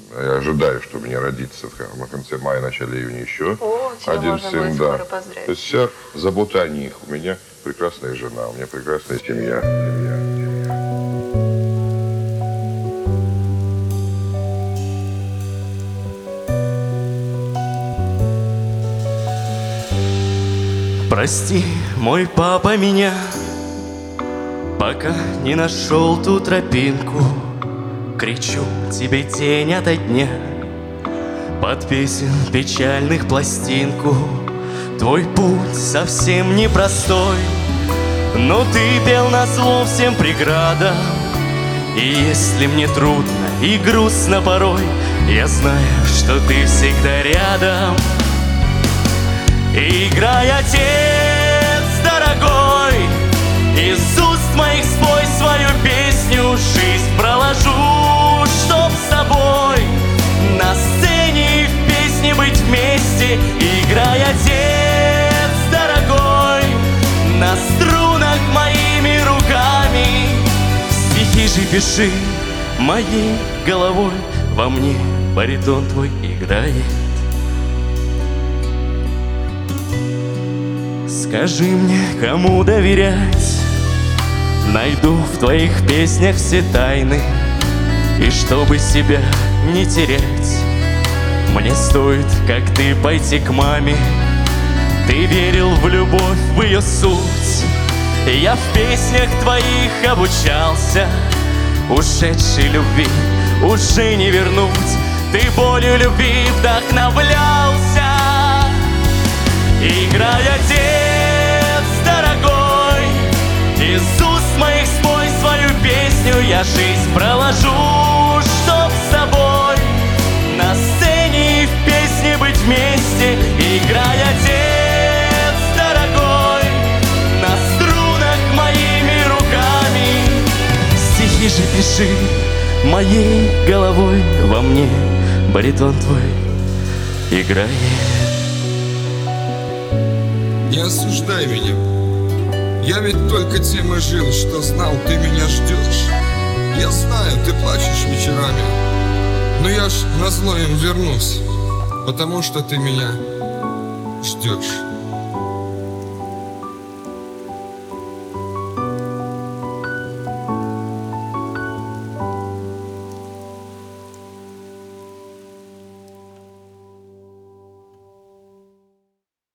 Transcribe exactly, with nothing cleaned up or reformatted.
Я ожидаю, что у меня родится в конце мая, начале июня еще О, один сын, да. То есть есть вся забота о них. У меня прекрасная жена, у меня прекрасная семья. семья. Прости, мой папа, меня, пока не нашел ту тропинку. Кричу тебе день ото дня под песен печальных пластинку. Твой путь совсем непростой, но ты пел назло всем преградам. И если мне трудно и грустно порой, я знаю, что ты всегда рядом. Играй, отец дорогой, из уст моих спой свою песню. Жизнь проложу, чтоб с тобой на сцене и в песне быть вместе. Играй, отец дорогой, на струнах моими руками. Стихи же пиши моей головой, во мне баритон твой играет. Скажи мне, кому доверять, найду в твоих песнях все тайны. И чтобы себя не терять, мне стоит, как ты, пойти к маме. Ты верил в любовь, в ее суть. Я в песнях твоих обучался. Ушедшей любви уже не вернуть. Ты болью любви вдохновлялся. Играй, отец дорогой, из уст моих спой свою песню. Я жизнь проложу, чтоб с тобой на сцене и в песне быть вместе. Играй, отец дорогой, на струнах моими руками. Стихи же пиши моей головой, во мне баритон твой играет. Не осуждай меня, я ведь только тем и жил, что знал, ты меня ждешь. Я знаю, ты плачешь вечерами, но я ж назло им вернусь, потому что ты меня ждешь.